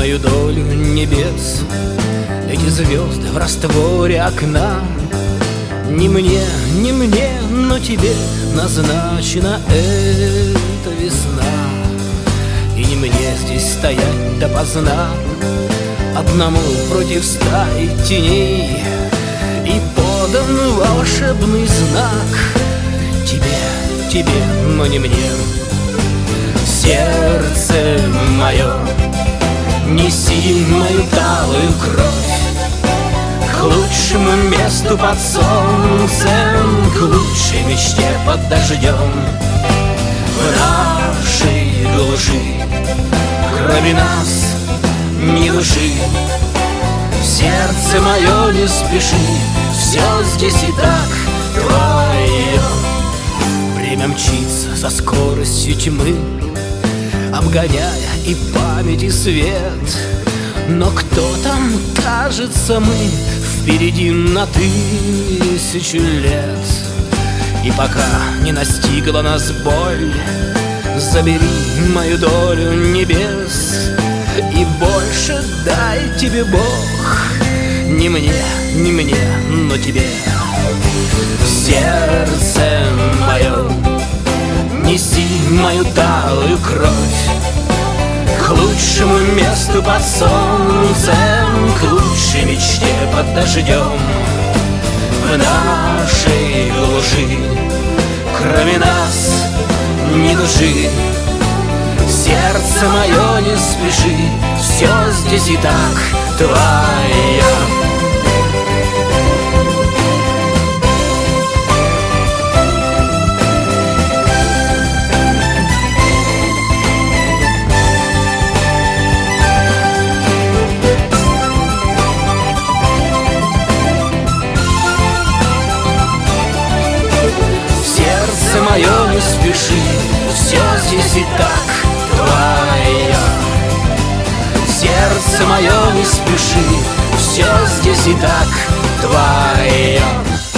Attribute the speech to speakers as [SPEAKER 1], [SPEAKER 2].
[SPEAKER 1] мою долю небес. Эти звезды в растворе окна. Не мне, но тебе назначена эта весна. И не мне здесь стоять допоздна, одному против стаи теней. И подан волшебный знак тебе, но не мне. Сердце мое, неси мою талую кровь к лучшему месту под солнцем, к лучшей мечте под дождем. В нашей глуши, кроме нас, ни души. Сердце мое, не спеши, все здесь и так твое. Время мчится со скоростью тьмы, обгоняя и память, и свет. Но кто там, кажется, мы впереди на 1000 лет. И пока не настигла нас боль, забери мою долю небес. И больше дай тебе Бог, не мне, но тебе. Сердце мое, неси мою талую кровь к лучшему месту под солнцем, к лучшей мечте под дождем. В нашей глуши, кроме нас, ни души. Сердце мое, не спеши, все здесь и так твое. Сердце мое, не спеши, все здесь и так твое. Сердце мое, не спеши, все здесь и так твое.